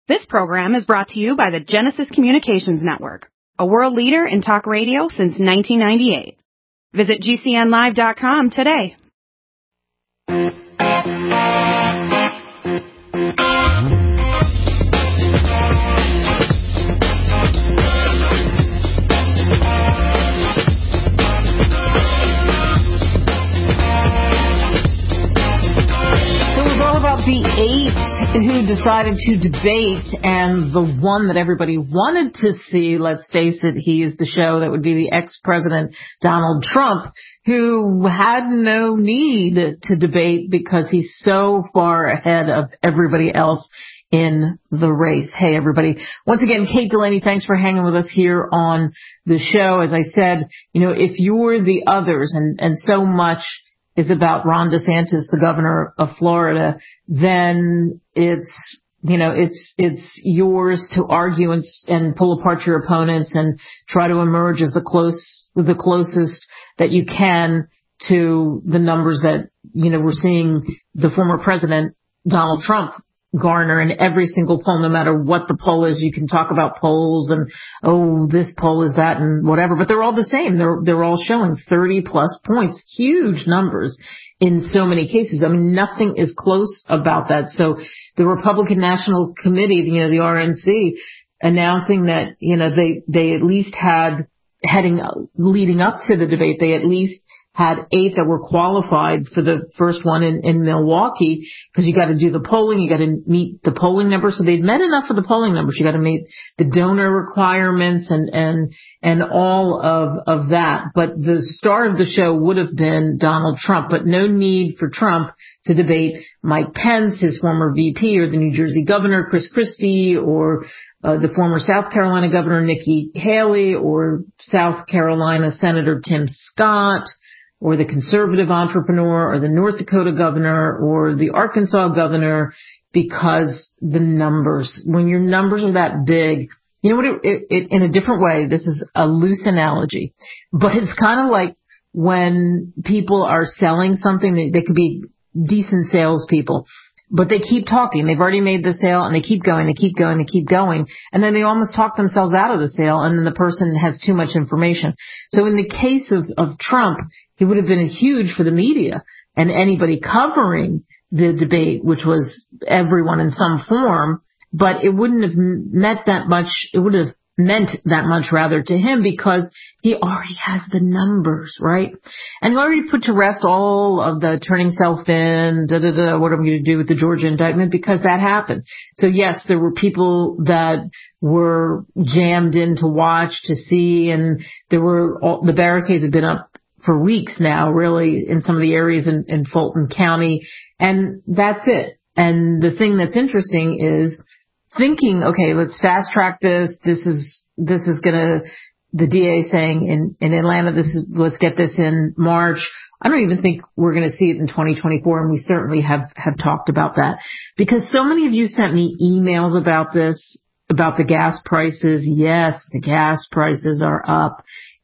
This program is brought to you by the Genesis Communications Network, a world leader in talk radio since 1998. Visit GCNlive.com today. The 8 who decided to debate, and the one that everybody wanted to see, let's face it, he is the show, that would be the ex-president Donald Trump, who had no need to debate because he's so far ahead of everybody else in the race. Hey, everybody. Once again, Kate Delaney, thanks for hanging with us here on the show. As I said, if you're the others, and so much is about Ron DeSantis, the governor of Florida, then it's yours to argue and pull apart your opponents and try to emerge as the closest that you can to the numbers that, we're seeing the former president, Donald Trump, garner in every single poll, no matter what the poll is. You can talk about polls and, this poll is that and whatever, but they're all the same. They're all showing 30 plus points, huge numbers in so many cases. I mean, nothing is close about that. So the Republican National Committee, the RNC, announcing that, they at least had leading up to the debate, they at least had 8 that were qualified for the first one in Milwaukee, because you got to do the polling, you got to meet the polling numbers. So they'd met enough of the polling numbers. You got to meet the donor requirements and all of that. But the star of the show would have been Donald Trump, but no need for Trump to debate Mike Pence, his former VP, or the New Jersey governor, Chris Christie, or the former South Carolina governor, Nikki Haley, or South Carolina Senator Tim Scott, or the conservative entrepreneur, or the North Dakota governor, or the Arkansas governor, because the numbers, when your numbers are that big, in a different way, this is a loose analogy, but it's kind of like when people are selling something, they could be decent salespeople, but they keep talking. They've already made the sale, and they keep going, and then they almost talk themselves out of the sale, and then the person has too much information. So in the case of Trump, he would have been huge for the media and anybody covering the debate, which was everyone in some form, but it wouldn't have meant that much. It would have meant that much rather to him, because he already has the numbers, right? And he already put to rest all of the turning self in, what am I going to do with the Georgia indictment, because that happened. So yes, there were people that were jammed in to watch, to see, and the barricades have been up for weeks now, really, in some of the areas in Fulton County, and that's it. And the thing that's interesting is thinking, okay, let's fast track this. This is gonna, the DA saying in Atlanta, let's get this in March. I don't even think we're going to see it in 2024, and we certainly have talked about that, because so many of you sent me emails about this, about the gas prices. Yes, the gas prices are up.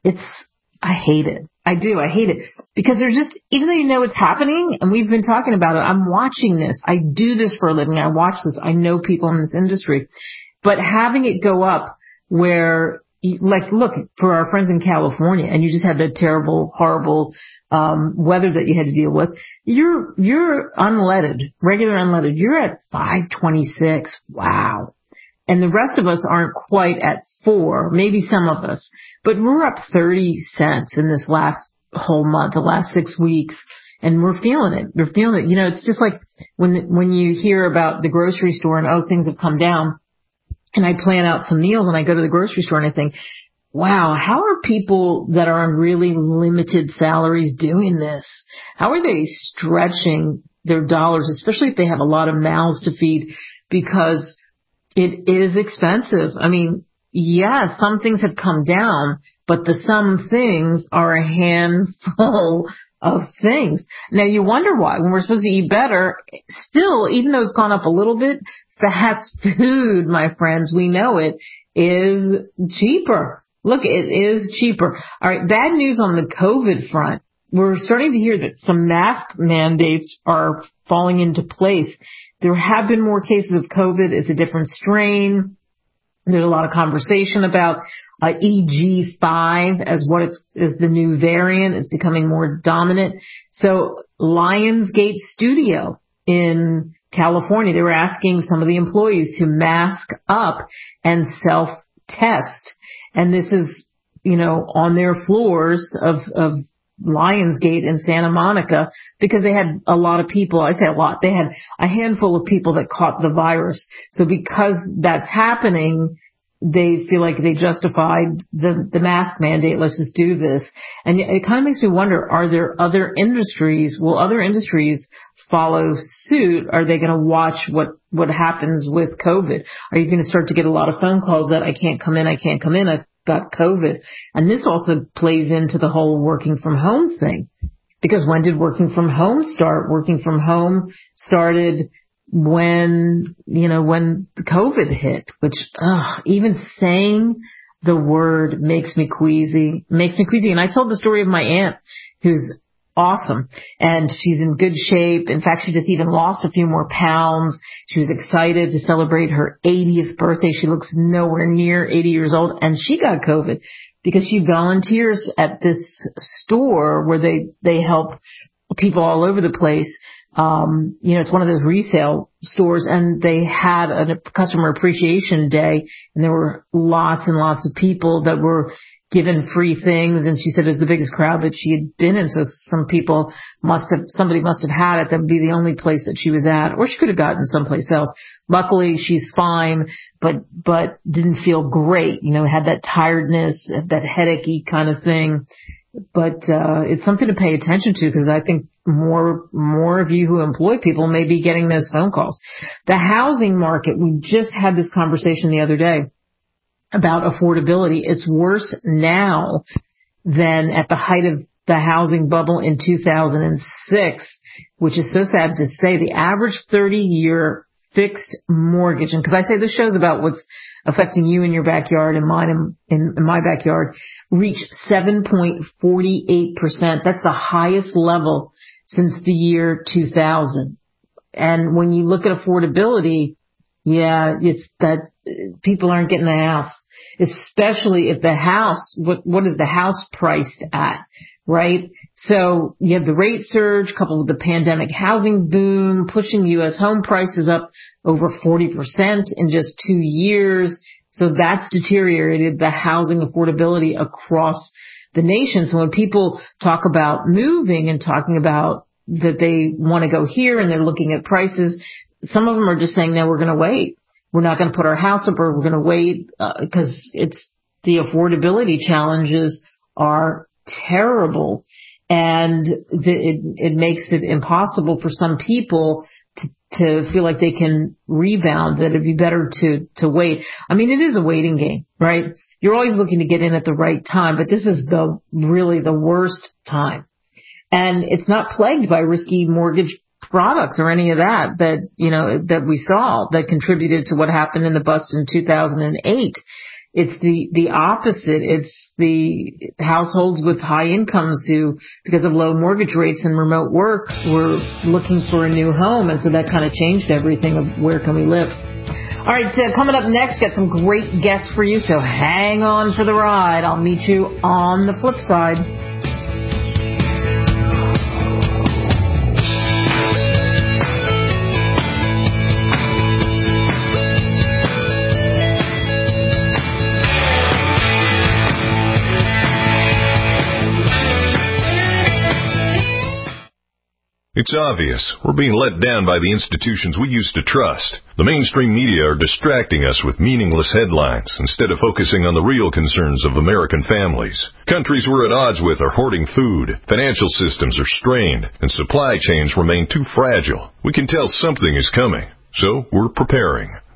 I hate it. I do. I hate it, because they're just, even though it's happening and we've been talking about it, I'm watching this. I do this for a living. I watch this. I know people in this industry, but having it go up where, look, for our friends in California, and you just had that terrible, horrible, weather that you had to deal with. You're unleaded, regular unleaded. You're at $5.26. Wow. And the rest of us aren't quite at $4, maybe some of us, but we're up 30 cents in this last whole month, the last 6 weeks, and we're feeling it. We're feeling it. It's just like when you hear about the grocery store and, things have come down, and I plan out some meals and I go to the grocery store and I think, wow, how are people that are on really limited salaries doing this? How are they stretching their dollars, especially if they have a lot of mouths to feed, because it is expensive. I mean, yeah, some things have come down, but the some things are a handful of things. Now you wonder why, when we're supposed to eat better, still, even though it's gone up a little bit, fast food, my friends, we know it, is cheaper. Look, it is cheaper. All right, bad news on the COVID front. we're starting to hear that some mask mandates are falling into place. There have been more cases of COVID. It's a different strain. There's a lot of conversation about EG5 as what is the new variant. It's becoming more dominant. So Lionsgate Studio in California, they were asking some of the employees to mask up and self-test. And this is, on their floors of Lionsgate in Santa Monica, because they had a lot of people, I say a lot, they had a handful of people that caught the virus. So because that's happening, they feel like they justified the mask mandate. Let's just do this. And it kind of makes me wonder, are there other industries? Will other industries follow suit? Are they going to watch what happens with COVID? Are you going to start to get a lot of phone calls that I can't come in, I've got COVID? And this also plays into the whole working from home thing. Because when did working from home start? Working from home started when the COVID hit, which, even saying the word makes me queasy. And I told the story of my aunt, who's awesome, and she's in good shape. In fact, she just even lost a few more pounds. She was excited to celebrate her 80th birthday. She looks nowhere near 80 years old, and she got COVID because she volunteers at this store where they help people all over the place. It's one of those resale stores, and they had a customer appreciation day, and there were lots and lots of people that were given free things. And she said it was the biggest crowd that she had been in. So somebody must have had it. That would be the only place that she was at, or she could have gotten someplace else. Luckily, she's fine, but didn't feel great. Had that tiredness, that headachy kind of thing. But it's something to pay attention to, because I think more of you who employ people may be getting those phone calls. The housing market, we just had this conversation the other day about affordability. It's worse now than at the height of the housing bubble in 2006, which is so sad to say. The average 30-year fixed mortgage, and because I say this show's about what's affecting you in your backyard and mine in my backyard, reached 7.48%. That's the highest level since the year 2000. And when you look at affordability, it's that people aren't getting a house, especially if the house, what is the house priced at, right? So you have the rate surge coupled with the pandemic housing boom, pushing U.S. home prices up over 40% in just 2 years. So that's deteriorated the housing affordability across the nation. So when people talk about moving and talking about that they want to go here and they're looking at prices, some of them are just saying, no, we're going to wait. We're not going to put our house up, or we're going to wait because the affordability challenges are terrible. And it makes it impossible for some people to feel like they can rebound, that it'd be better to wait. I mean, it is a waiting game, right? You're always looking to get in at the right time, but this is really the worst time. And it's not plagued by risky mortgage products or any of that we saw that contributed to what happened in the bust in 2008. It's the opposite. It's the households with high incomes who, because of low mortgage rates and remote work, were looking for a new home. And so that kind of changed everything of where can we live. All right, coming up next, got some great guests for you. So hang on for the ride. I'll meet you on the flip side. It's obvious we're being let down by the institutions we used to trust. The mainstream media are distracting us with meaningless headlines instead of focusing on the real concerns of American families. Countries we're at odds with are hoarding food, financial systems are strained, and supply chains remain too fragile. We can tell something is coming, so we're preparing.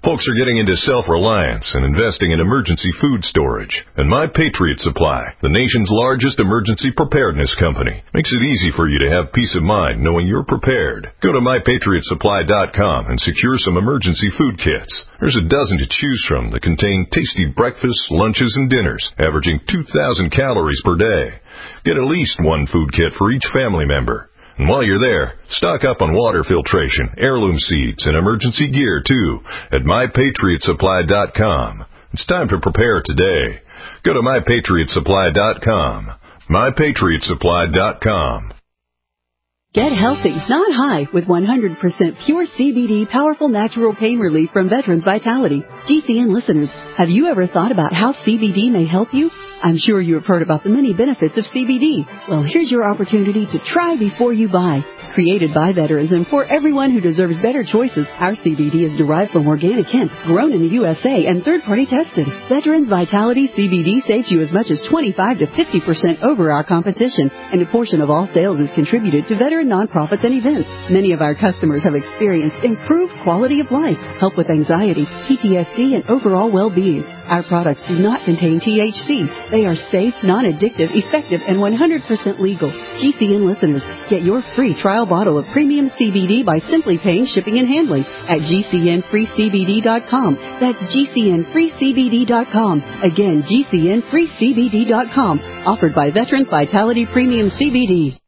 Folks are getting into self-reliance and investing in emergency food storage. And My Patriot Supply, the nation's largest emergency preparedness company, makes it easy for you to have peace of mind knowing you're prepared. Go to MyPatriotSupply.com and secure some emergency food kits. There's a dozen to choose from that contain tasty breakfasts, lunches, and dinners, averaging 2,000 calories per day. Get at least one food kit for each family member. And while you're there, stock up on water filtration, heirloom seeds, and emergency gear, too, at MyPatriotSupply.com. It's time to prepare today. Go to MyPatriotSupply.com. MyPatriotSupply.com. Get healthy, not high, with 100% pure CBD powerful natural pain relief from Veterans Vitality. GCN listeners, have you ever thought about how CBD may help you? I'm sure you have heard about the many benefits of CBD. Well, here's your opportunity to try before you buy. Created by veterans and for everyone who deserves better choices, our CBD is derived from organic hemp, grown in the USA, and third-party tested. Veterans Vitality CBD saves you as much as 25 to 50% over our competition, and a portion of all sales is contributed to veteran nonprofits and events. Many of our customers have experienced improved quality of life, help with anxiety, PTSD, and overall well-being. Our products do not contain THC. They are safe, non-addictive, effective, and 100% legal. GCN listeners, get your free trial bottle of premium CBD by simply paying shipping and handling at GCNFreeCBD.com. That's GCNFreeCBD.com. Again, GCNFreeCBD.com. Offered by Veterans Vitality Premium CBD.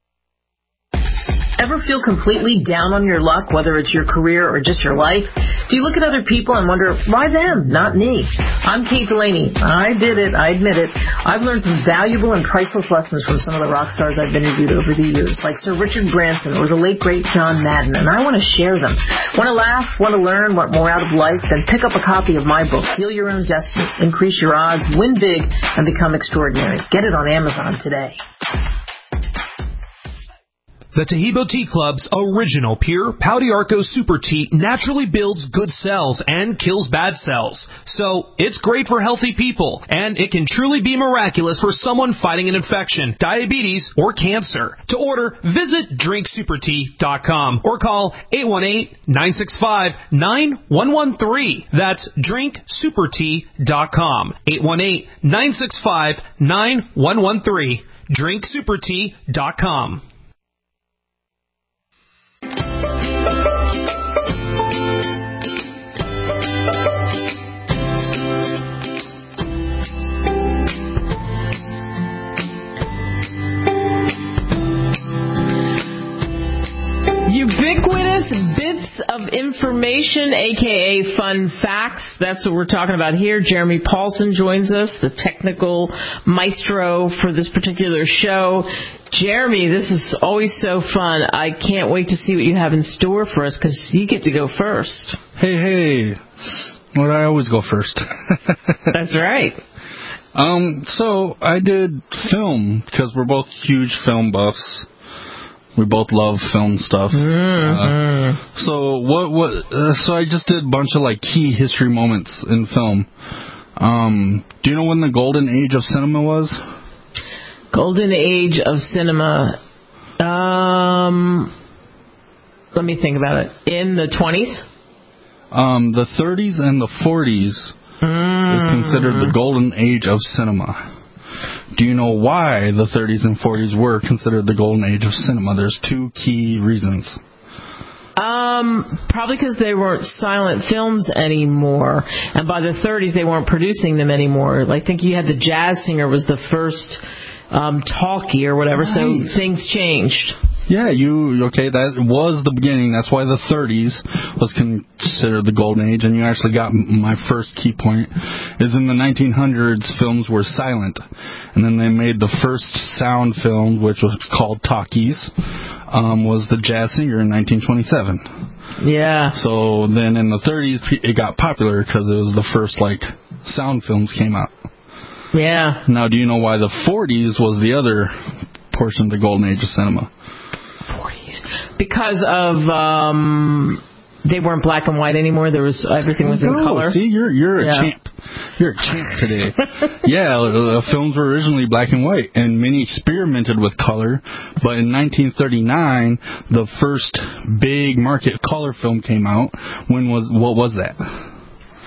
Ever feel completely down on your luck, whether it's your career or just your life? Do you look at other people and wonder, why them, not me? I'm Kate Delaney. I did it. I admit it. I've learned some valuable and priceless lessons from some of the rock stars I've interviewed over the years, like Sir Richard Branson or the late, great John Madden, and I want to share them. Want to laugh, want to learn, want more out of life? Then pick up a copy of my book, Deal Your Own Destiny, Increase Your Odds, Win Big, and Become Extraordinary. Get it on Amazon today. The Tahibo Tea Club's original pure Pau d'Arco Super Tea naturally builds good cells and kills bad cells. So it's great for healthy people, and it can truly be miraculous for someone fighting an infection, diabetes, or cancer. To order, visit drinksupertea.com or call 818-965-9113. That's drinksupertea.com. 818-965-9113. drinksupertea.com. Ubiquitous bits of information, a.k.a. fun facts. That's what we're talking about here. Jeremy Paulson joins us, the technical maestro for this particular show. Jeremy, this is always so fun. I can't wait to see what you have in store for us, because you get to go first. Hey. Well, I always go first. That's right. So I did film, because we're both huge film buffs. We both love film stuff. Mm-hmm. So I just did a bunch of key history moments in film. Do you know when the golden age of cinema was? Golden age of cinema. Let me think about it. In the 20s? The 30s and the 40s is considered the golden age of cinema. Do you know why the 30s and 40s were considered the golden age of cinema? There's two key reasons. Probably because they weren't silent films anymore, and by the 30s they weren't producing them anymore. I think you had The Jazz Singer was the first talkie or whatever, nice. So things changed. Yeah, that was the beginning. That's why the 30s was considered the golden age, and you actually got my first key point, is in the 1900s, films were silent, and then they made the first sound film, which was called talkies, was The Jazz Singer in 1927. Yeah. So then in the 30s, it got popular because it was the first, sound films came out. Yeah. Now, do you know why the 40s was the other portion of the golden age of cinema? 40s. Because of they weren't black and white anymore. Everything was in color. See, you're a champ. You're a champ today. Yeah, films were originally black and white, and many experimented with color. But in 1939, the first big market color film came out. What was that?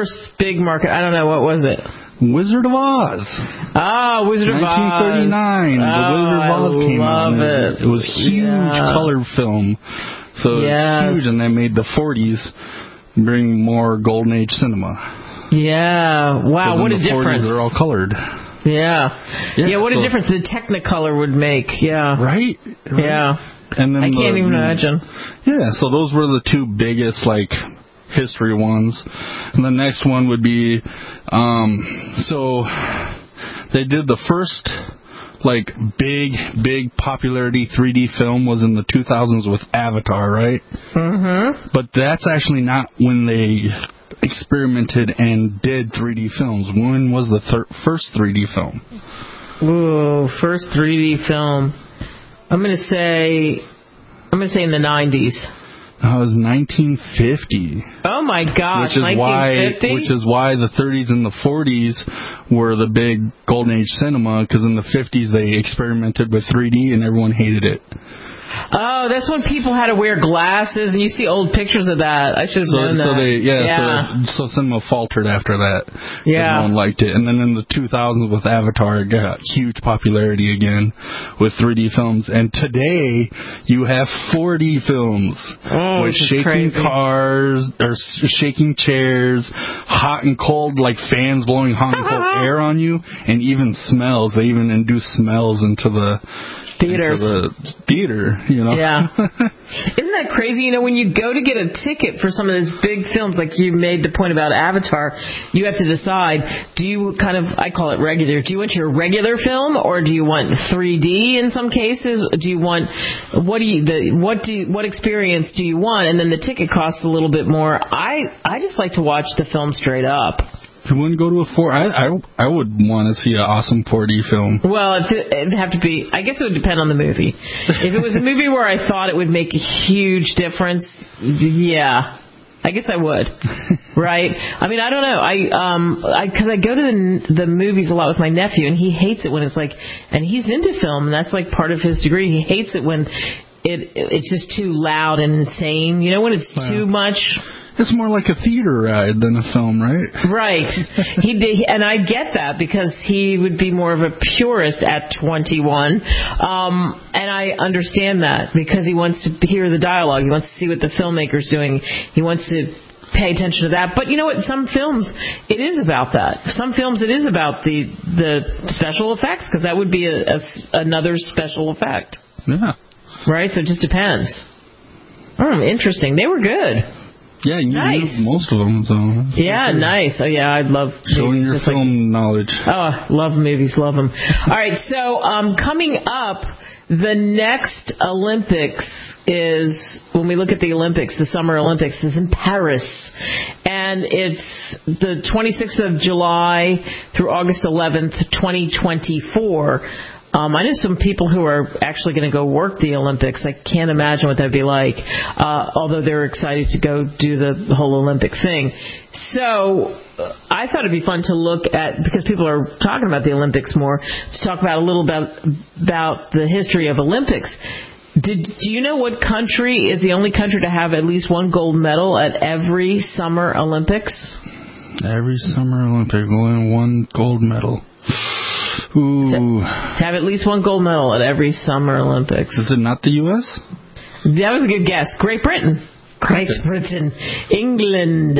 first big market? I don't know. What was it? Wizard of Oz. Oh, Wizard of Oz. 1939. The Wizard of Oz came out. It was huge color film. So it's huge, and they made the 40s bring more Golden Age cinema. Yeah. Wow, what a difference. The 40s are all colored. Yeah, what a difference the Technicolor would make. Yeah. Right? Yeah. And then I can't even imagine. Yeah, so those were the two biggest, like, history ones. And the next one would be, so they did the first, like, big popularity 3D film was in the 2000s with Avatar, right? Mm-hmm. But that's actually not when they experimented and did 3D films. When was the first 3D film? Ooh, first 3D film. I'm gonna say in the 90s. No, it was 1950. Oh my gosh, which is why the 30s and the 40s were the big golden age cinema, because in the 50s they experimented with 3D and everyone hated it. Oh, that's when people had to wear glasses, and you see old pictures of that. I should have known that. So cinema faltered after that. Yeah. No one liked it. And then in the 2000s with Avatar, it got huge popularity again with 3D films. And today, you have 4D films with shaking cars, or shaking chairs, hot and cold, like fans blowing hot and cold air on you, and even smells. They even induce smells into the theaters. Theater, you know. Yeah. Isn't that crazy? You know, when you go to get a ticket for some of those big films, like you made the point about Avatar, you have to decide, do you I call it regular, do you want your regular film, or do you want 3D in some cases? Do you want, what experience do you want? And then the ticket costs a little bit more. I just like to watch the film straight up. You wouldn't go to a 4D? I would want to see an awesome 4D film. Well, it'd have to be, I guess it would depend on the movie. If it was a movie where I thought it would make a huge difference, yeah, I guess I would. Right? I mean, I don't know. Because I go to the movies a lot with my nephew, and he hates it when it's like, and he's into film, and that's like part of his degree. He hates it when it's just too loud and insane. You know, when it's too much. It's more like a theater ride than a film, right? Right. He did, and I get that because he would be more of a purist at 21. And I understand that because he wants to hear the dialogue. He wants to see what the filmmaker's doing. He wants to pay attention to that. But you know what? Some films, it is about that. Some films, it is about the special effects, because that would be another special effect. Yeah. Right? So it just depends. Interesting. They were good. Yeah, you knew most of them. So yeah, nice. Oh, yeah, I'd love showing your film knowledge. Oh, love movies, love them. All right, so coming up, the next Olympics is, when we look at the Olympics, the Summer Olympics is in Paris. And it's the 26th of July through August 11th, 2024. I know some people who are actually going to go work the Olympics. I can't imagine what that would be like, although they're excited to go do the whole Olympic thing. So I thought it'd be fun to look at, because people are talking about the Olympics more, to talk about a little about the history of Olympics. Do you know what country is the only country to have at least one gold medal at every Summer Olympics? Every Summer Olympic, only one gold medal. Ooh. To have at least one gold medal at every Summer Olympics. Is it not the U.S.? That was a good guess. Great Britain. Great Britain. England.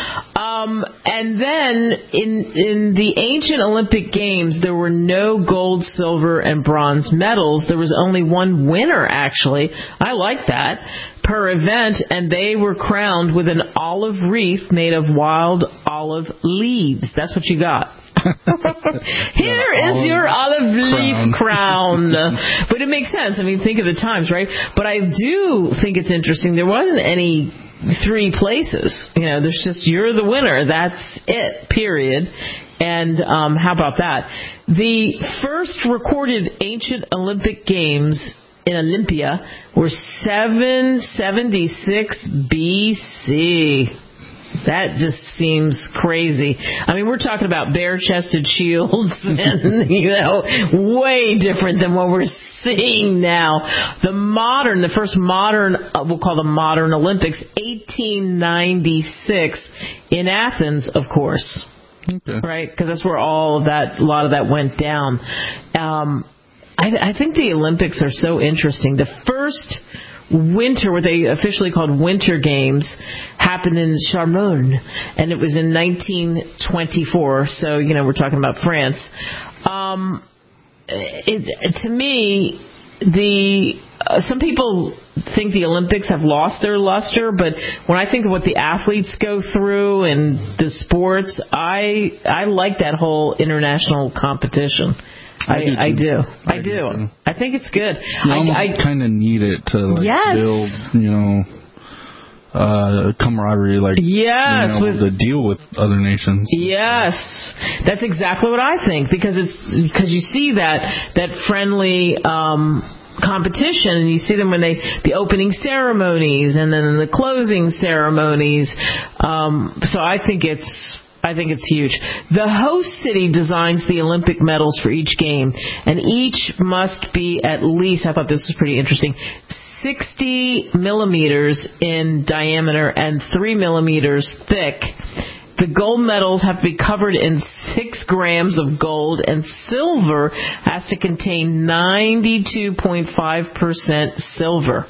And then in the ancient Olympic Games, there were no gold, silver, and bronze medals. There was only one winner, actually. I like that. Per event, and they were crowned with an olive wreath made of wild olive leaves. That's what you got. Here is your olive leaf crown. But it makes sense. I mean, think of the times, right? But I do think it's interesting. There wasn't any three places. You know, there's just, you're the winner. That's it, period. And how about that? The first recorded ancient Olympic Games in Olympia were 776 BC. That just seems crazy. I mean, we're talking about bare-chested shields and, way different than what we're seeing now. The first modern, we'll call them modern Olympics, 1896 in Athens, of course. Okay. Right? Because that's where a lot of that went down. I think the Olympics are so interesting. The first winter, what they officially called Winter Games, happened in Chamonix, and it was in 1924. So, we're talking about France. To me, some people think the Olympics have lost their luster, but when I think of what the athletes go through and the sports, I like that whole international competition. I do. I think it's good. You almost kind of need it to build, camaraderie, to deal with other nations. Yes, that's exactly what I think, because you see that friendly competition, and you see them when the opening ceremonies and then the closing ceremonies. So I think it's huge. The host city designs the Olympic medals for each game, and each must be at least, I thought this was pretty interesting, 60 millimeters in diameter and 3 millimeters thick. The gold medals have to be covered in 6 grams of gold, and silver has to contain 92.5% silver.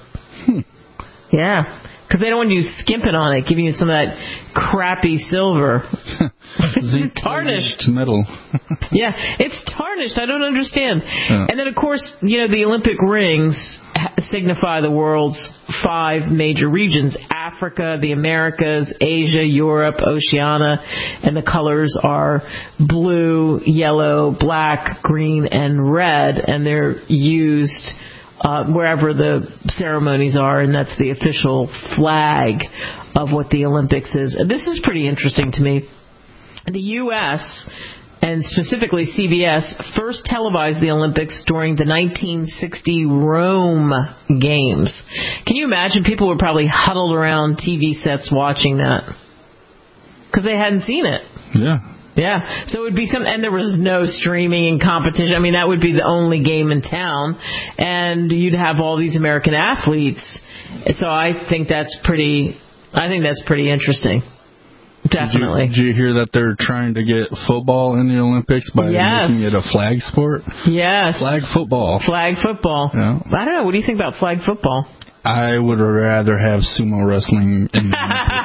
Yeah. Because they don't want you skimping on it, giving you some of that crappy silver. It's tarnished. Metal. Yeah, it's tarnished. I don't understand. Yeah. And then, of course, the Olympic rings signify the world's 5 major regions: Africa, the Americas, Asia, Europe, Oceania, and the colors are blue, yellow, black, green, and red, and they're used wherever the ceremonies are, and that's the official flag of what the Olympics is. This is pretty interesting to me. The U.S., and specifically CBS, first televised the Olympics during the 1960 Rome Games. Can you imagine? People were probably huddled around TV sets watching that because they hadn't seen it. Yeah. Yeah, so it would be and there was no streaming and competition. I mean, that would be the only game in town, and you'd have all these American athletes. So I think that's pretty interesting. Definitely. Did you hear that they're trying to get football in the Olympics by making it a flag sport? Yes. Flag football. Flag football. Yeah. I don't know. What do you think about flag football? I would rather have sumo wrestling in the Olympics.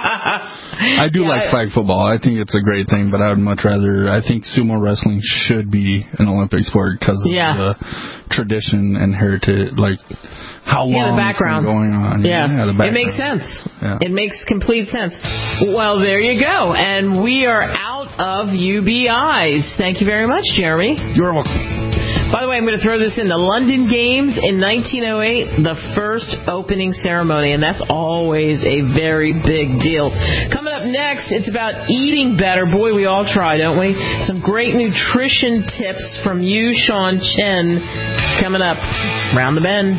I do like flag football. I think it's a great thing, but I would much rather. I think sumo wrestling should be an Olympic sport because of the tradition and heritage, how long the background it's been going on. Yeah, the background. It makes sense. Yeah. It makes complete sense. Well, there you go, and we are out of UBIs. Thank you very much, Jeremy. You're welcome. By the way, I'm going to throw this in. The London Games in 1908, the first opening ceremony, and that's always a very big deal. Coming up next, it's about eating better. Boy, we all try, don't we? Some great nutrition tips from you, Sean Chen, coming up. Round the bend.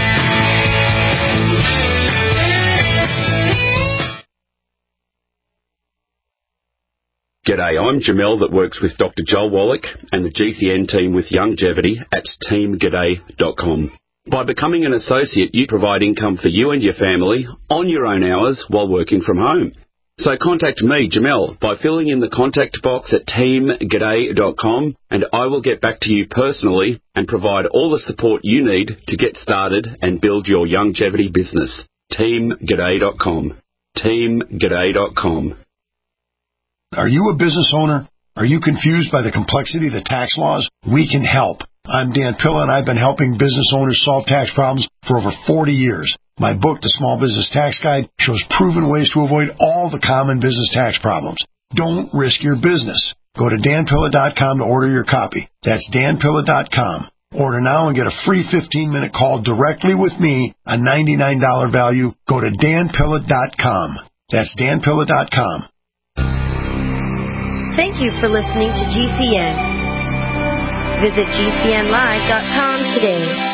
G'day, I'm Jamel that works with Dr. Joel Wallach and the GCN team with Longevity at teamg'day.com. By becoming an associate, you provide income for you and your family on your own hours while working from home. So contact me, Jamel, by filling in the contact box at teamg'day.com, and I will get back to you personally and provide all the support you need to get started and build your longevity business. teamg'day.com. teamg'day.com. Are you a business owner? Are you confused by the complexity of the tax laws? We can help. I'm Dan Pilla, and I've been helping business owners solve tax problems for over 40 years. My book, The Small Business Tax Guide, shows proven ways to avoid all the common business tax problems. Don't risk your business. Go to danpilla.com to order your copy. That's danpilla.com. Order now and get a free 15-minute call directly with me, a $99 value. Go to danpilla.com. That's danpilla.com. Thank you for listening to GCN. Visit GCNlive.com today.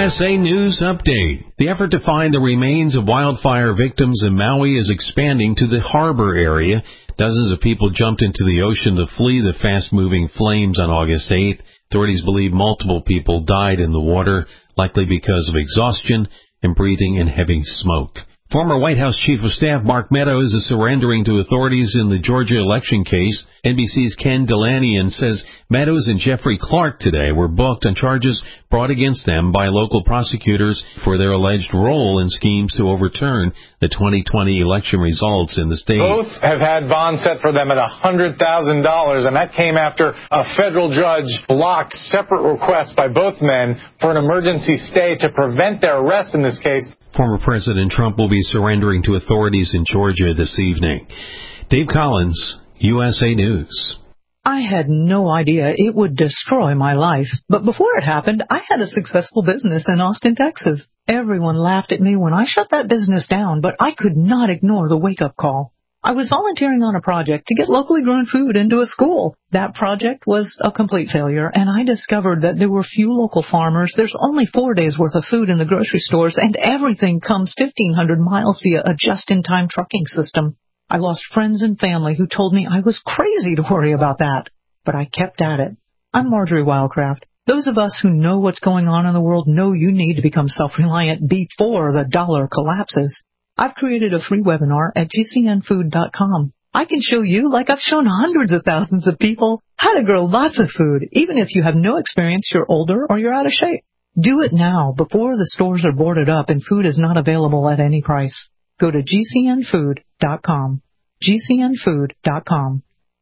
USA News Update. The effort to find the remains of wildfire victims in Maui is expanding to the harbor area. Dozens of people jumped into the ocean to flee the fast-moving flames on August 8th. Authorities believe multiple people died in the water, likely because of exhaustion and breathing in heavy smoke. Former White House Chief of Staff Mark Meadows is surrendering to authorities in the Georgia election case. NBC's Ken Dilanian says Meadows and Jeffrey Clark today were booked on charges brought against them by local prosecutors for their alleged role in schemes to overturn the 2020 election results in the state. Both have had bonds set for them at $100,000, and that came after a federal judge blocked separate requests by both men for an emergency stay to prevent their arrest in this case. Former President Trump will be surrendering to authorities in Georgia this evening. Dave Collins, USA News. I had no idea it would destroy my life, but before it happened, I had a successful business in Austin, Texas. Everyone laughed at me when I shut that business down, but I could not ignore the wake-up call. I was volunteering on a project to get locally grown food into a school. That project was a complete failure, and I discovered that there were few local farmers. There's only 4 days' worth of food in the grocery stores, and everything comes 1,500 miles via a just-in-time trucking system. I lost friends and family who told me I was crazy to worry about that, but I kept at it. I'm Marjorie Wildcraft. Those of us who know what's going on in the world know you need to become self-reliant before the dollar collapses. I've created a free webinar at gcnfood.com. I can show you, like I've shown hundreds of thousands of people, how to grow lots of food, even if you have no experience, you're older, or you're out of shape. Do it now before the stores are boarded up and food is not available at any price. Go to gcnfood.com. gcnfood.com.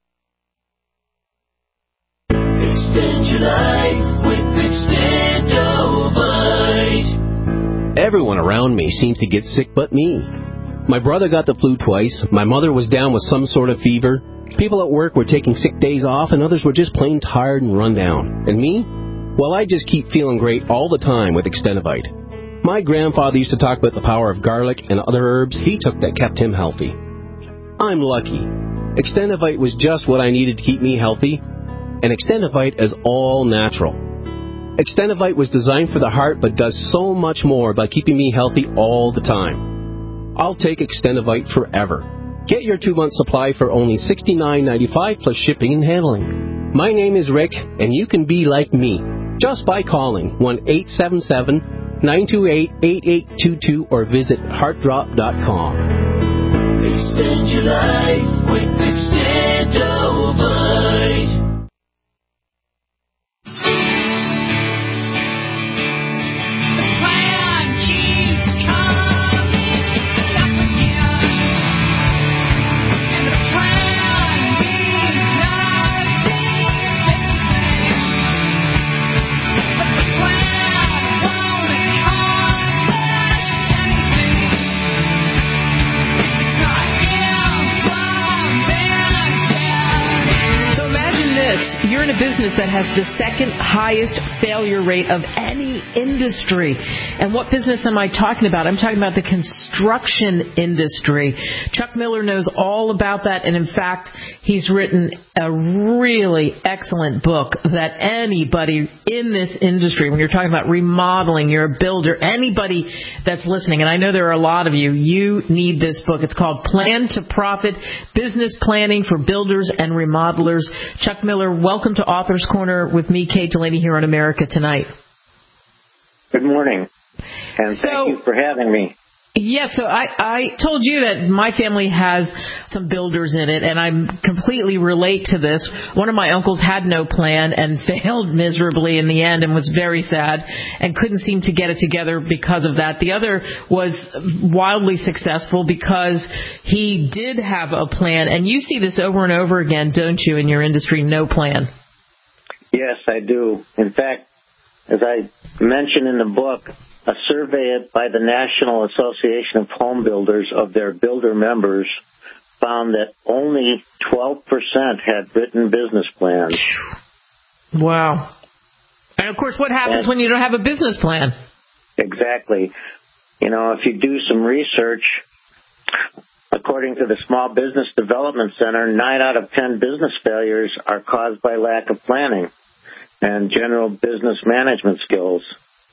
Extend your life with Extendovite. Everyone around me seems to get sick but me. My brother got the flu twice. My mother was down with some sort of fever. People at work were taking sick days off, and others were just plain tired and run down. And me? Well, I just keep feeling great all the time with Extendovite. My grandfather used to talk about the power of garlic and other herbs he took that kept him healthy. I'm lucky. Extendovite was just what I needed to keep me healthy, and Extendovite is all natural. Extendovite was designed for the heart but does so much more by keeping me healthy all the time. I'll take Extendovite forever. Get your 2-month supply for only $69.95 plus shipping and handling. My name is Rick, and you can be like me just by calling 1-877-928-8822 or visit heartdrop.com. Extend your life with Extendovite. You're in a business that has the second highest failure rate of any industry. And what business am I talking about? I'm talking about the construction industry. Chuck Miller knows all about that, and in fact, he's written a really excellent book that anybody in this industry, when you're talking about remodeling, you're a builder, anybody that's listening, and I know there are a lot of you, you need this book. It's called Plan to Profit, Business Planning for Builders and Remodelers. Chuck Miller, welcome to Author's Corner with me, Kate Delaney, here on America Tonight. Good morning, and thank you for having me. Yeah, so I told you that my family has some builders in it, and I completely relate to this. One of my uncles had no plan and failed miserably in the end and was very sad and couldn't seem to get it together because of that. The other was wildly successful because he did have a plan, and you see this over and over again, don't you, in your industry, no plan? Yes, I do. In fact, as I mentioned in the book, a survey by the National Association of Home Builders of their builder members found that only 12% had written business plans. Wow. And, of course, what happens when you don't have a business plan? Exactly. You know, if you do some research, according to the Small Business Development Center, 9 out of 10 business failures are caused by lack of planning and general business management skills.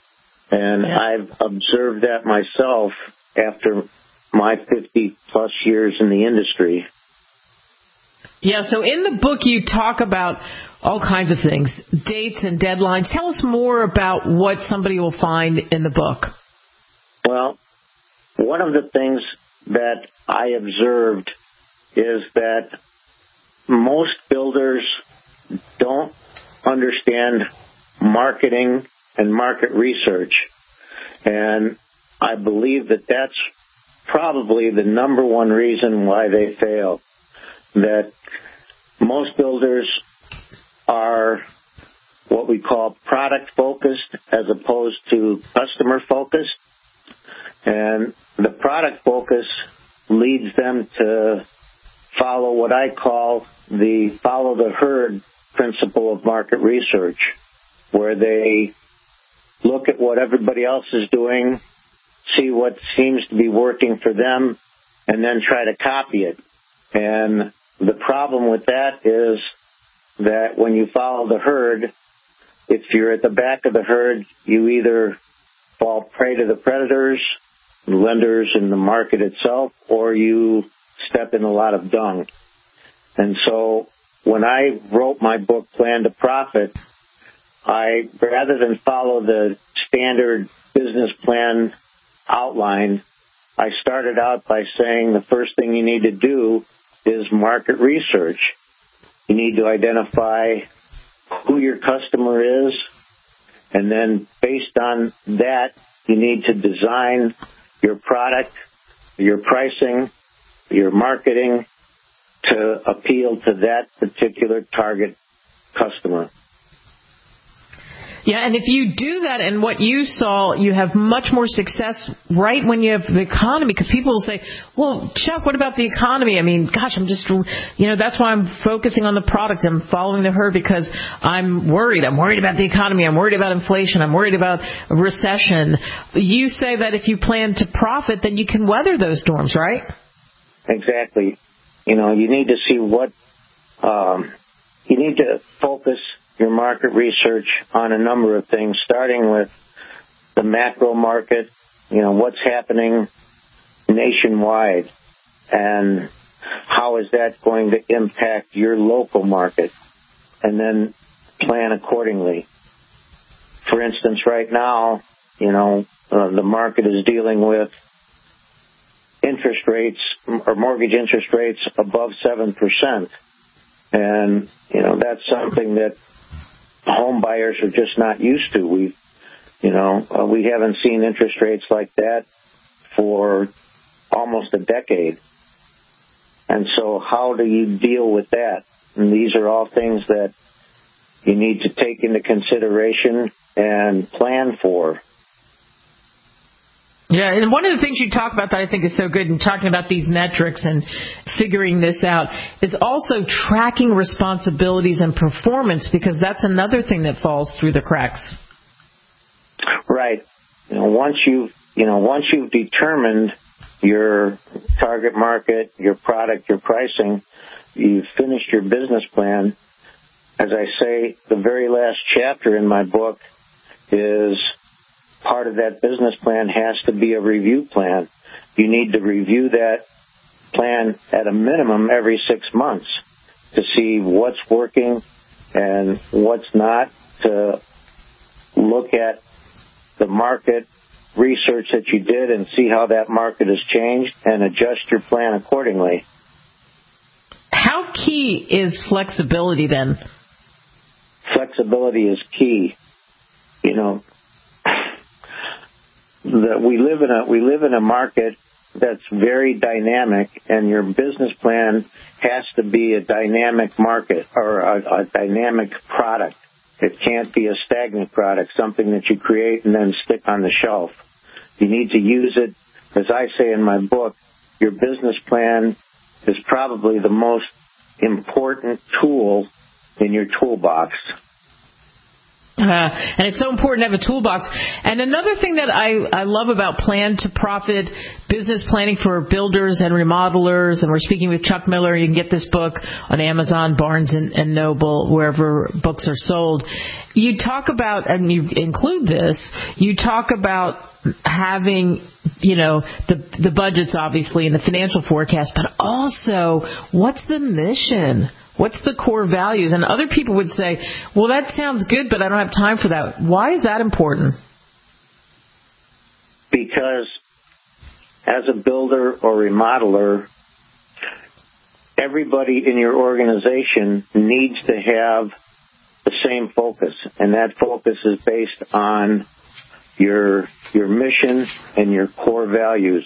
And I've observed that myself after my 50-plus years in the industry. Yeah, so in the book you talk about all kinds of things, dates and deadlines. Tell us more about what somebody will find in the book. Well, one of the things that I observed is that most builders don't understand marketing and market research. And I believe that that's probably the number one reason why they fail. That most builders are what we call product-focused as opposed to customer-focused. And the product focus leads them to follow what I call the follow the herd principle of market research, where they look at what everybody else is doing, see what seems to be working for them, and then try to copy it. And the problem with that is that when you follow the herd, if you're at the back of the herd, you either fall prey to the predators, lenders, and the market itself, or you step in a lot of dung. And so when I wrote my book, Plan to Profit, I, rather than follow the standard business plan outline, I started out by saying the first thing you need to do is market research. You need to identify who your customer is, and then based on that, you need to design your product, your pricing, your marketing to appeal to that particular target customer. Yeah, and if you do that and what you saw, you have much more success right when you have the economy, because people will say, well, Chuck, what about the economy? I mean, gosh, I'm just, that's why I'm focusing on the product. I'm following the herd because I'm worried. I'm worried about the economy. I'm worried about inflation. I'm worried about a recession. You say that if you plan to profit, then you can weather those storms, right? Exactly. You need to see you need to focus your market research on a number of things, starting with the macro market, what's happening nationwide, and how is that going to impact your local market, and then plan accordingly. For instance, right now, the market is dealing with interest rates or mortgage interest rates above 7%. And, that's something that home buyers are just not used to. We haven't seen interest rates like that for almost a decade. And so how do you deal with that? And these are all things that you need to take into consideration and plan for. Yeah, and one of the things you talk about that I think is so good in talking about these metrics and figuring this out is also tracking responsibilities and performance, because that's another thing that falls through the cracks. Right. Once you've determined your target market, your product, your pricing, you've finished your business plan. As I say, the very last chapter in my book is part of that business plan has to be a review plan. You need to review that plan at a minimum every 6 months to see what's working and what's not, to look at the market research that you did and see how that market has changed and adjust your plan accordingly. How key is flexibility then? Flexibility is key. That we live in a market that's very dynamic, and your business plan has to be a dynamic market or a dynamic product. It can't be a stagnant product, something that you create and then stick on the shelf. You need to use it. As I say in my book, your business plan is probably the most important tool in your toolbox. And it's so important to have a toolbox. And another thing that I love about Plan to Profit, business planning for builders and remodelers, and we're speaking with Chuck Miller. You can get this book on Amazon, Barnes and Noble, wherever books are sold. You talk about, and you include this, you talk about having, the budgets, obviously, and the financial forecast, but also what's the mission? What's the core values? And other people would say, well, that sounds good, but I don't have time for that. Why is that important? Because as a builder or remodeler, everybody in your organization needs to have the same focus, and that focus is based on your mission and your core values.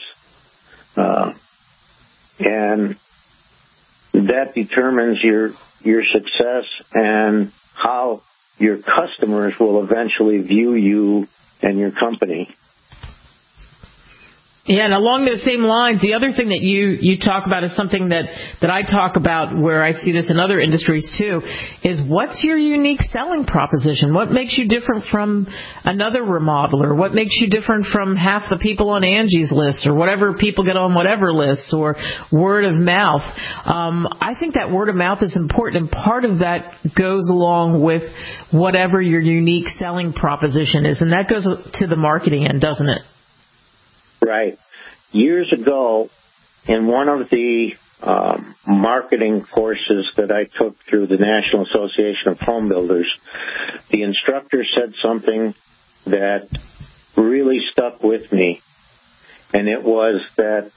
And that determines your success and how your customers will eventually view you and your company. Yeah, and along those same lines, the other thing that you talk about is something that I talk about where I see this in other industries too, is what's your unique selling proposition? What makes you different from another remodeler? What makes you different from half the people on Angie's list or whatever people get on whatever lists, or word of mouth? I think that word of mouth is important, and part of that goes along with whatever your unique selling proposition is, and that goes to the marketing end, doesn't it? Right. Years ago, in one of the marketing courses that I took through the National Association of Home Builders, the instructor said something that really stuck with me, and it was that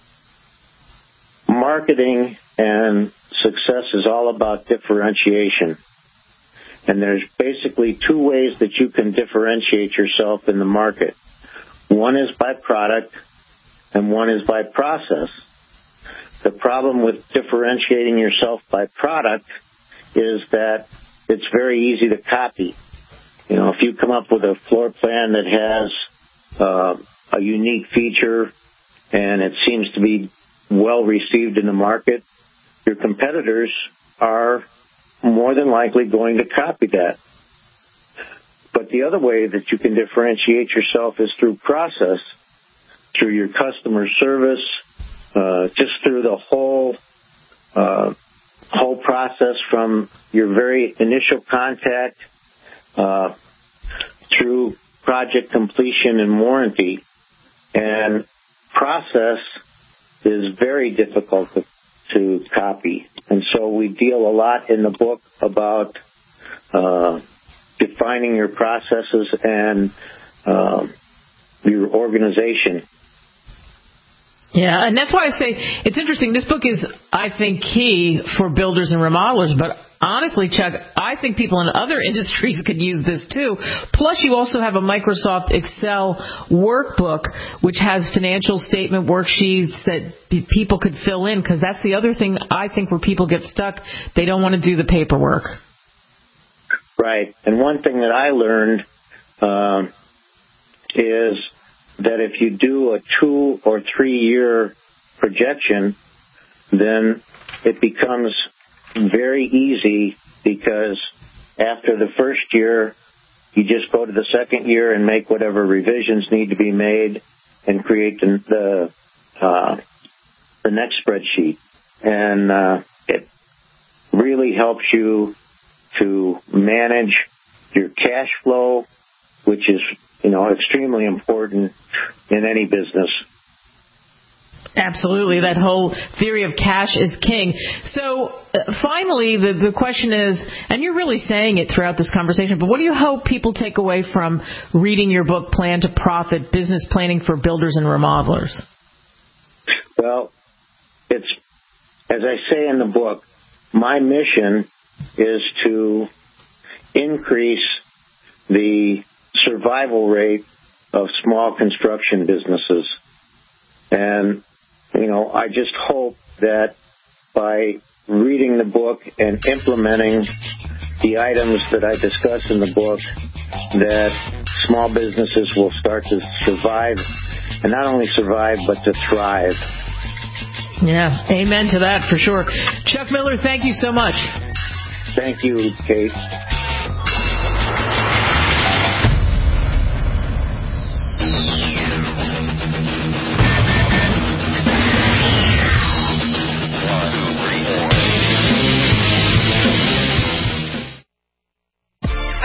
marketing and success is all about differentiation. And there's basically two ways that you can differentiate yourself in the market. One is by product, and one is by process. The problem with differentiating yourself by product is that it's very easy to copy. If you come up with a floor plan that has a unique feature and it seems to be well received in the market, your competitors are more than likely going to copy that. But the other way that you can differentiate yourself is through process, through your customer service, just through the whole process from your very initial contact through project completion and warranty. And process is very difficult to copy. And so we deal a lot in the book about defining your processes and your organization. Yeah, and that's why I say it's interesting. This book is, I think, key for builders and remodelers, but honestly, Chuck, I think people in other industries could use this too. Plus, you also have a Microsoft Excel workbook, which has financial statement worksheets that people could fill in, because that's the other thing I think where people get stuck. They don't want to do the paperwork. Right. And one thing that I learned is that if you do a 2 or 3 year projection, then it becomes very easy, because after the first year, you just go to the second year and make whatever revisions need to be made and create the next spreadsheet. And it really helps you to manage your cash flow, which is, extremely important in any business. Absolutely. That whole theory of cash is king. So finally, the question is, and you're really saying it throughout this conversation, but what do you hope people take away from reading your book, Plan to Profit, Business Planning for Builders and Remodelers? Well, it's, as I say in the book, my mission is to increase the survival rate of small construction businesses. And, I just hope that by reading the book and implementing the items that I discuss in the book, that small businesses will start to survive, and not only survive, but to thrive. Yeah, amen to that for sure. Chuck Miller, thank you so much. Thank you, Kate.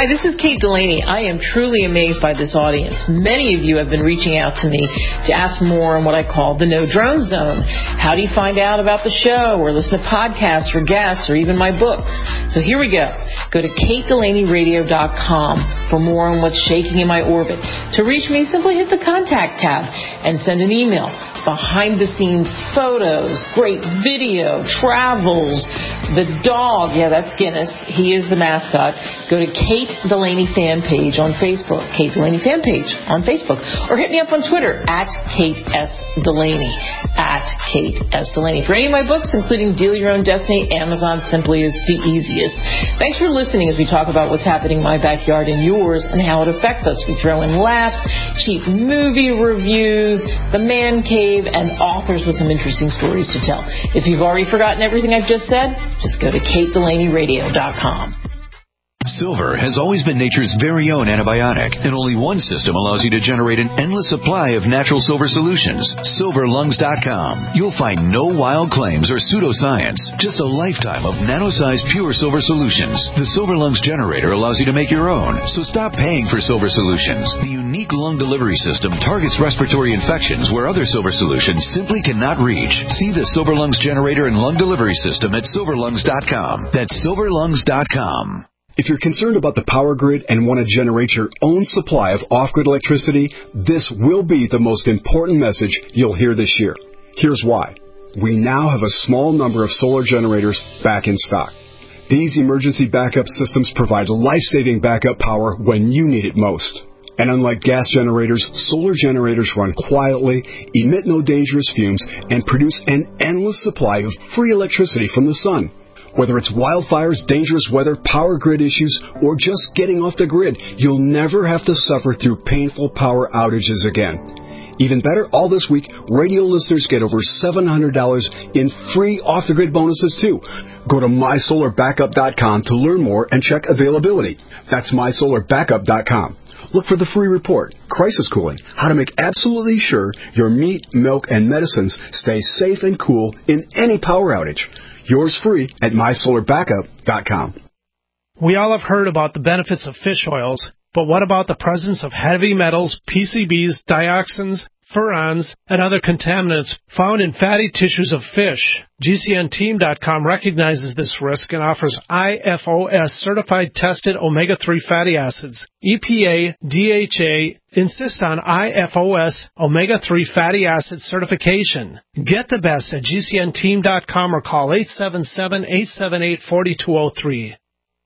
Hi, this is Kate Delaney. I am truly amazed by this audience. Many of you have been reaching out to me to ask more on what I call the No Drone Zone. How do you find out about the show or listen to podcasts or guests or even my books? So here we go. Go to KateDelaneyRadio.com for more on what's shaking in my orbit. To reach me, simply hit the contact tab and send an email. Behind-the-scenes photos, great video, travels, the dog, yeah, that's Guinness. He is the mascot. Go to Kate Delaney fan page on Facebook, Kate Delaney fan page on Facebook, or hit me up on Twitter at Kate S. Delaney, at Kate S. Delaney. For any of my books, including Deal Your Own Destiny, Amazon simply is the easiest. Thanks for listening as we talk about what's happening in my backyard and yours and how it affects us. We throw in laughs, cheap movie reviews, the man cave, and authors with some interesting stories to tell. If you've already forgotten everything I've just said, just go to KateDelaneyRadio.com. Silver has always been nature's very own antibiotic, and only one system allows you to generate an endless supply of natural silver solutions. SilverLungs.com. You'll find no wild claims or pseudoscience, just a lifetime of nano-sized pure silver solutions. The Silver Lungs generator allows you to make your own, so stop paying for silver solutions. The unique lung delivery system targets respiratory infections where other silver solutions simply cannot reach. See the Silver Lungs generator and lung delivery system at SilverLungs.com. That's SilverLungs.com. If you're concerned about the power grid and want to generate your own supply of off-grid electricity, this will be the most important message you'll hear this year. Here's why. We now have a small number of solar generators back in stock. These emergency backup systems provide life-saving backup power when you need it most. And unlike gas generators, solar generators run quietly, emit no dangerous fumes, and produce an endless supply of free electricity from the sun. Whether it's wildfires, dangerous weather, power grid issues, or just getting off the grid, you'll never have to suffer through painful power outages again. Even better, all this week, radio listeners get over $700 in free off-the-grid bonuses, too. Go to MySolarBackup.com to learn more and check availability. That's MySolarBackup.com. Look for the free report, Crisis Cooling, how to make absolutely sure your meat, milk, and medicines stay safe and cool in any power outage. Yours free at MySolarBackup.com. We all have heard about the benefits of fish oils, but what about the presence of heavy metals, PCBs, dioxins, furans, and other contaminants found in fatty tissues of fish? GCNteam.com recognizes this risk and offers IFOS certified tested omega-3 fatty acids. EPA, DHA insist on IFOS omega-3 fatty acid certification. Get the best at GCNteam.com or call 877-878-4203.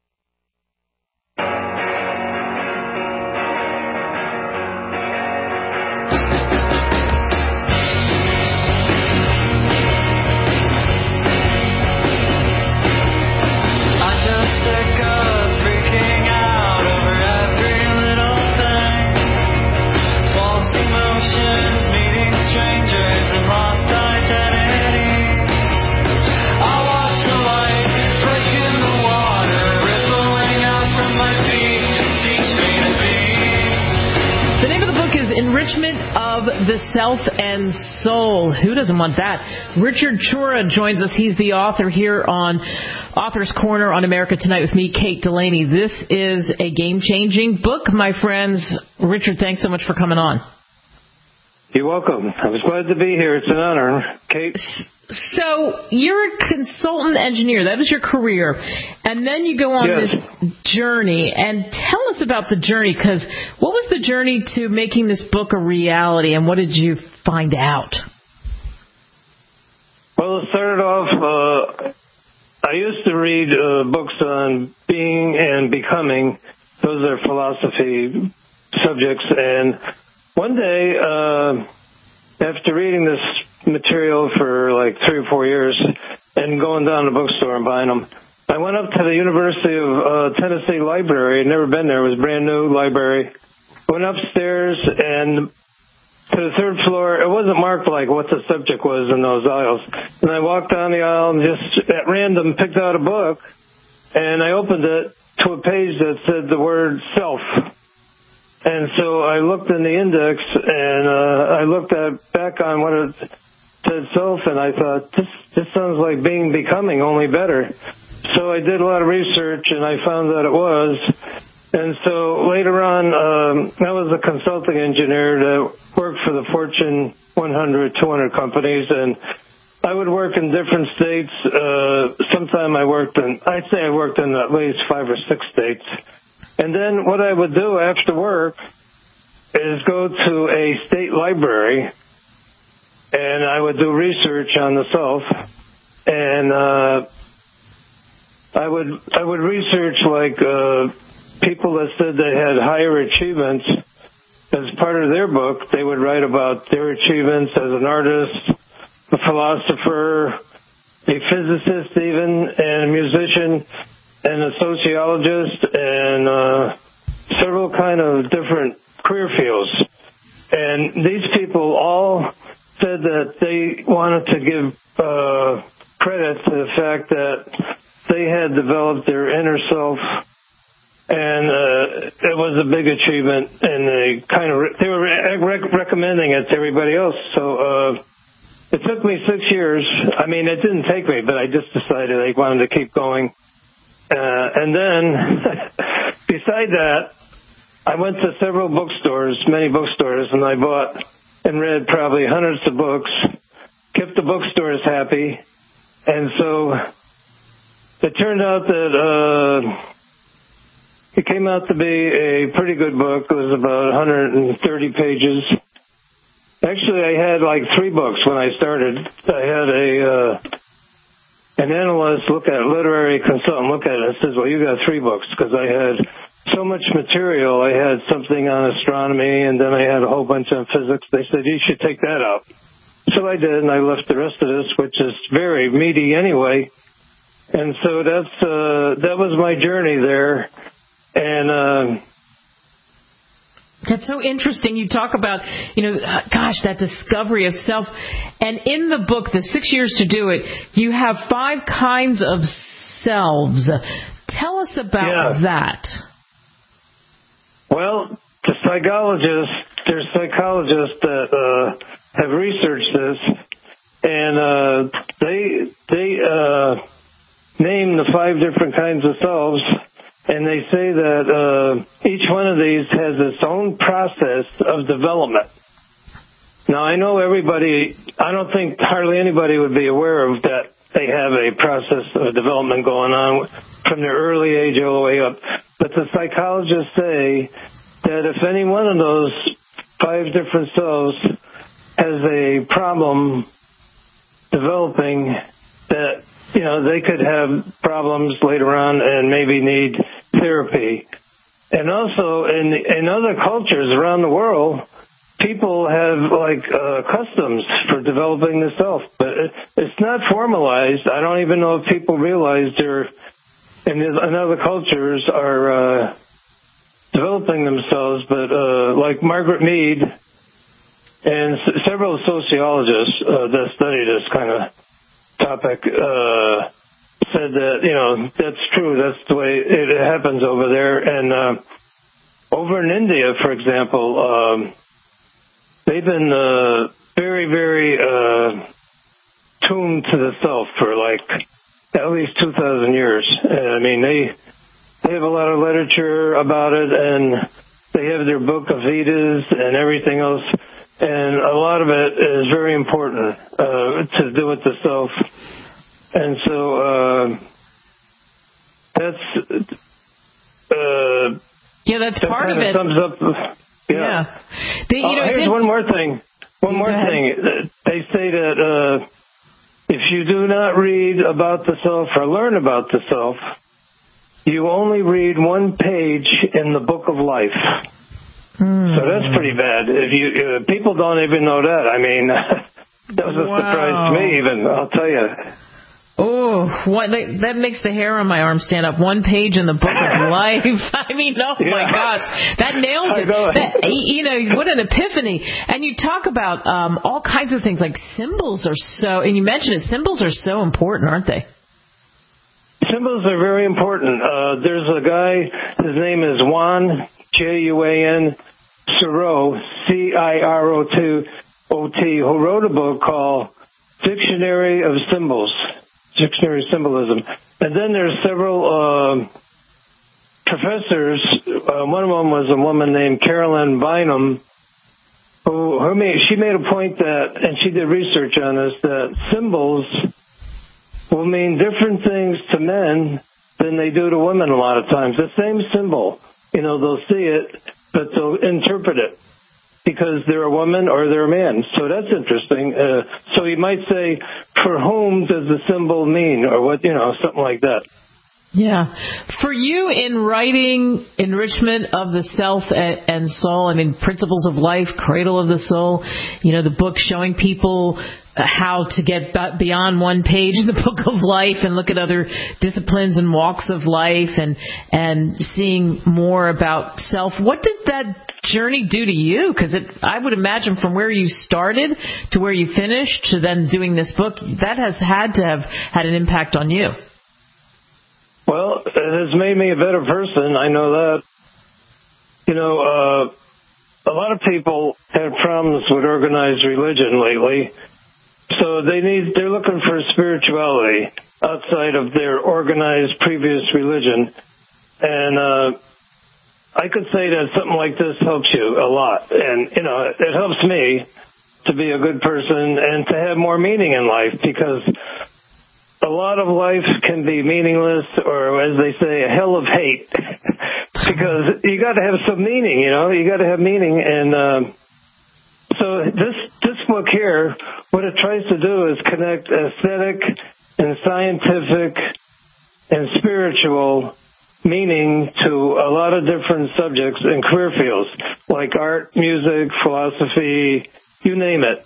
Enrichment of the Self and Soul. Who doesn't want that? Richard Chura joins us. He's the author here on Author's Corner on America Tonight with me, Kate Delaney. This is a game-changing book, my friends. Richard, thanks so much for coming on. You're welcome. I was glad to be here. It's an honor, Kate. So you're a consultant engineer. That was your career. And then you go on this journey. And tell us about the journey, because what was the journey to making this book a reality, and what did you find out? Well, it started off, I used to read books on being and becoming. Those are philosophy subjects. And one day, after reading this material for like 3 or 4 years and going down to the bookstore and buying them, I went up to the University of Tennessee Library. I'd never been there. It was a brand new library. Went upstairs and to the 3rd floor. It wasn't marked like what the subject was in those aisles. And I walked down the aisle and just at random picked out a book, and I opened it to a page that said the word self. And so I looked in the index, and I looked back on what it said self, and I thought, this sounds like becoming, only better. So I did a lot of research, and I found that it was. And so later on, I was a consulting engineer that worked for the Fortune 100, 200 companies, and I would work in different states. Sometime I worked in at least 5 or 6 states. And then what I would do after work is go to a state library, and I would do research on the South, and I would research like people that said they had higher achievements. As part of their book, they would write about their achievements as an artist, a philosopher, a physicist even, and a musician, and a sociologist, and several kind of different career fields. And these people all said that they wanted to give credit to the fact that they had developed their inner self, and it was a big achievement, and they were recommending it to everybody else. So it took me 6 years. I mean, it didn't take me, but I just decided I wanted to keep going. And then, beside that, I went to several bookstores, many bookstores, and I bought and read probably hundreds of books, kept the bookstores happy, and so it turned out that it came out to be a pretty good book. It was about 130 pages. Actually, I had like 3 books when I started. I had an analyst literary consultant look at it and says, well, you got 3 books, because I had so much material. I had something on astronomy, and then I had a whole bunch on physics. They said, you should take that out. So I did, and I left the rest of this, which is very meaty anyway. And so that was my journey there. And that's so interesting. You talk about, that discovery of self. And in the book, The 6 Years to Do It, you have 5 kinds of selves. Tell us about that. Well, there's psychologists that have researched this, and they name the 5 different kinds of selves. And they say that each one of these has its own process of development. Now, I know I don't think hardly anybody would be aware of that they have a process of development going on from their early age all the way up. But the psychologists say that if any one of those 5 different selves has a problem developing, that they could have problems later on and maybe need therapy. And also in other cultures around the world, people have customs for developing the self, but it's not formalized. I don't even know if people realize in other cultures are developing themselves, but like Margaret Mead and several sociologists that study this kind of topic said that, that's true. That's the way it happens over there. And over in India, for example, they've been very, very tuned to the self for at least 2,000 years. I mean, they have a lot of literature about it, and they have their book of Vedas and everything else. And a lot of it is very important to do with the self. And so that's part of it. Sums up. Yeah. Here's one more thing. They say that if you do not read about the self or learn about the self, you only read 1 page in the book of life. So that's pretty bad. If people don't even know that. I mean, that was a surprise to me even, I'll tell you. Oh, that makes the hair on my arm stand up. 1 page in the book of life. I mean, my gosh, that nails it. What an epiphany. And you talk about all kinds of things like symbols and you mentioned it, symbols are so important, aren't they? Symbols are very important. There's a guy, his name is Juan, Juan Ciro, Ciro2OT, who wrote a book called Dictionary of Symbols. Dictionary Symbolism. And then there's several professors, one of them was a woman named Carolyn Bynum, she made a point that, and she did research on this, that symbols will mean different things to men than they do to women a lot of times. The same symbol, they'll see it, but they'll interpret it because they're a woman or they're a man. So that's interesting. So you might say, for whom does the symbol mean, or what, something like that. Yeah. For you in writing Enrichment of the Self and Soul, Principles of Life, Cradle of the Soul, the book showing people how to get beyond one page in the book of life and look at other disciplines and walks of life and seeing more about self. What did that journey do to you? Because I would imagine from where you started to where you finished to then doing this book, that has had to have had an impact on you. Well, it has made me a better person. I know that. A lot of people have problems with organized religion lately. So they're looking for spirituality outside of their organized previous religion. And I could say that something like this helps you a lot. And, it helps me to be a good person and to have more meaning in life, because a lot of life can be meaningless, or as they say, a hell of hate, because you got to have some meaning, you got to have meaning. And so this book here, what it tries to do is connect aesthetic and scientific and spiritual meaning to a lot of different subjects and career fields, like art, music, philosophy, you name it.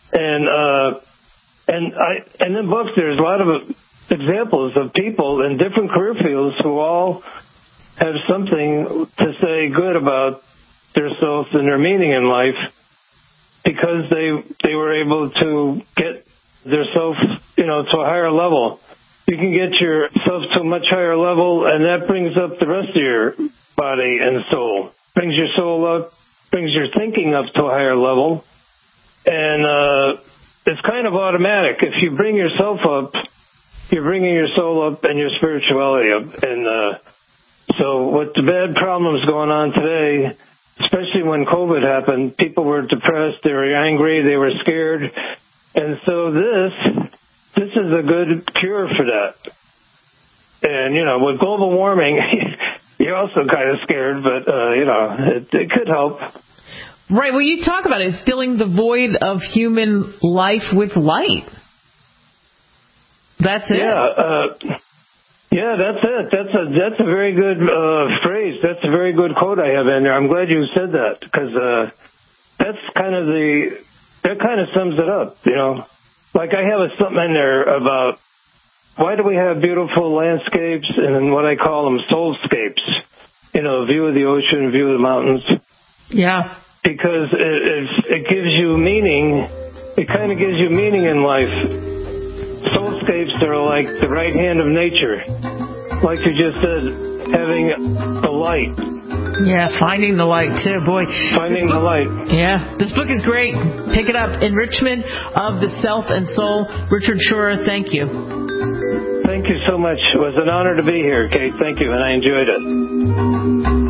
And in books, there's a lot of examples of people in different career fields who all have something to say good about themselves and their meaning in life, because they were able to get themselves, to a higher level. You can get yourself to a much higher level, and that brings up the rest of your body and soul. Brings your soul up, brings your thinking up to a higher level, and it's kind of automatic. If you bring yourself up, you're bringing your soul up and your spirituality up. And so with the bad problems going on today, especially when COVID happened, people were depressed, they were angry, they were scared. And so this is a good cure for that. And, with global warming, you're also kind of scared, but, it could help. Right. Well, you talk about it, filling the void of human life with light. That's it. Yeah, that's it. That's a very good phrase. That's a very good quote I have in there. I'm glad you said that, because that kind of sums it up. Like I have something in there about why do we have beautiful landscapes and what I call them soulscapes. View of the ocean, view of the mountains. Yeah. Because it gives you meaning. It kind of gives you meaning in life. Soulscapes are like the right hand of nature. Like you just said, having the light. Yeah, finding the light too, boy. Finding the light. Yeah, this book is great. Pick it up. Enrichment of the Self and Soul. Richard Schroer, thank you. Thank you so much. It was an honor to be here, Kate. Thank you, and I enjoyed it.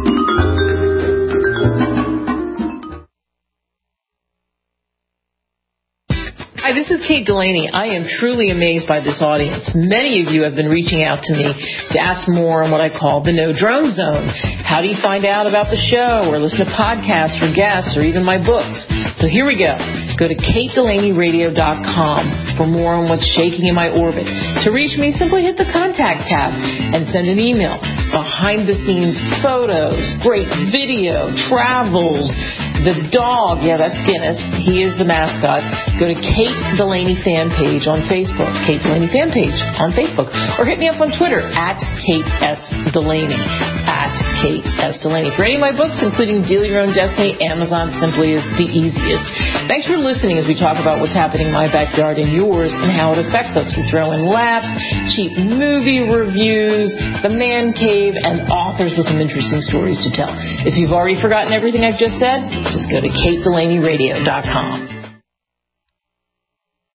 Hi, this is Kate Delaney. I am truly amazed by this audience. Many of you have been reaching out to me to ask more on what I call the No Drone Zone. How do you find out about the show or listen to podcasts or guests or even my books? So here we go. Go to KateDelaneyRadio.com for more on what's shaking in my orbit. To reach me, simply hit the contact tab and send an email. Behind the scenes photos, great video, travels, the dog, yeah, that's Guinness. He is the mascot. Go to Kate Delaney fan page on Facebook. Kate Delaney fan page on Facebook. Or hit me up on Twitter at Kate S. Delaney. At Kate S. Delaney. For any of my books, including Deal Your Own Destiny, Amazon simply is the easiest. Thanks for listening as we talk about what's happening in my backyard and yours and how it affects us. We throw in laughs, cheap movie reviews, the man cave, and authors with some interesting stories to tell. If you've already forgotten everything I've just said, just go to KateDelaneyRadio.com.